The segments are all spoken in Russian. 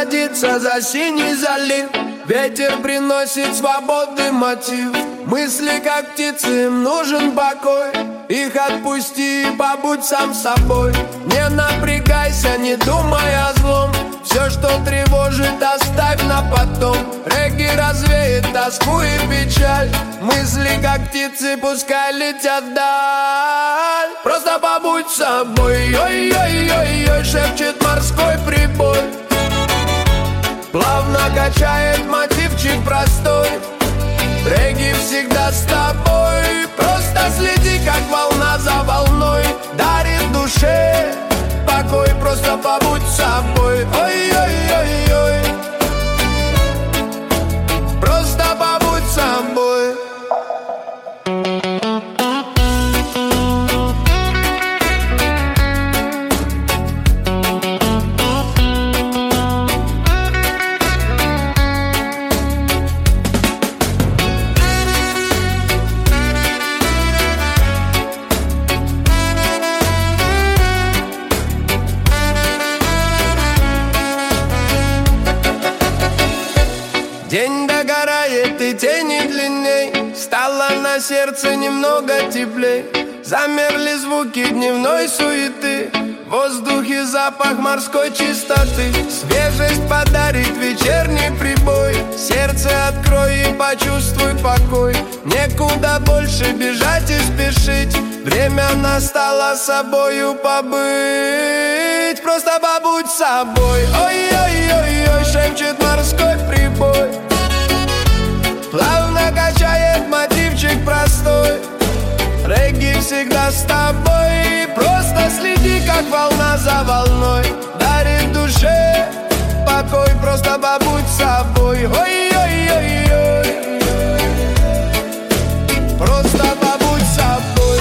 садится за синий залив. Ветер приносит свободный мотив. Мысли как птицы, им нужен покой. Их отпусти и побудь сам собой. Не напрягайся, не думай о злом. Все, что тревожит, оставь на потом. Регги развеет тоску и печаль. Мысли как птицы, пускай летят вдаль. Просто побудь собой. Ой-ой-ой-ой, шепчет морской прибой. Плавно качает мотивчик простой. Регги всегда с тобой. Просто следи, как волна за волной. Дарит душе покой, просто побудь собой. Ой-ой-ой-ой, просто побудь собой. День догорает и тени длинней. Стало на сердце немного теплей. Замерли звуки дневной суеты. В воздухе запах морской чистоты. Свежесть подарит вечерний прибой. Сердце открой и почувствуй покой. Некуда больше бежать и спешить. Время настало собою побыть. Просто побудь собой. Ой-ой-ой-ой, шепчет морской прибой. Плавно качает мотивчик простой. Регги всегда с тобой. Просто следи, как волна за волной. Дарит душе покой, просто побудь собой. Ой-ой-ой-ой, просто побудь собой.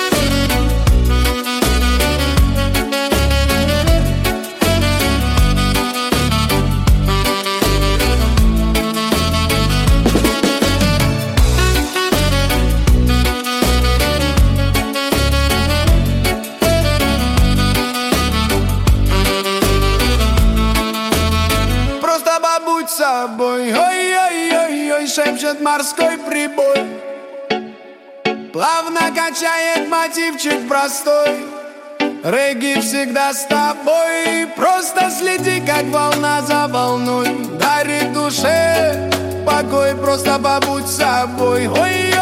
Побудь собой, ой-ой-ой-ой, шепчет морской прибой. Плавно качает мотивчик простой. Регги всегда с тобой. Просто следи, как волна за волной. Дарит душе покой, просто побудь собой.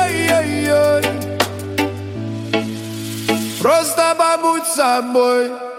Ой-ой-ой-ой, просто побудь собой.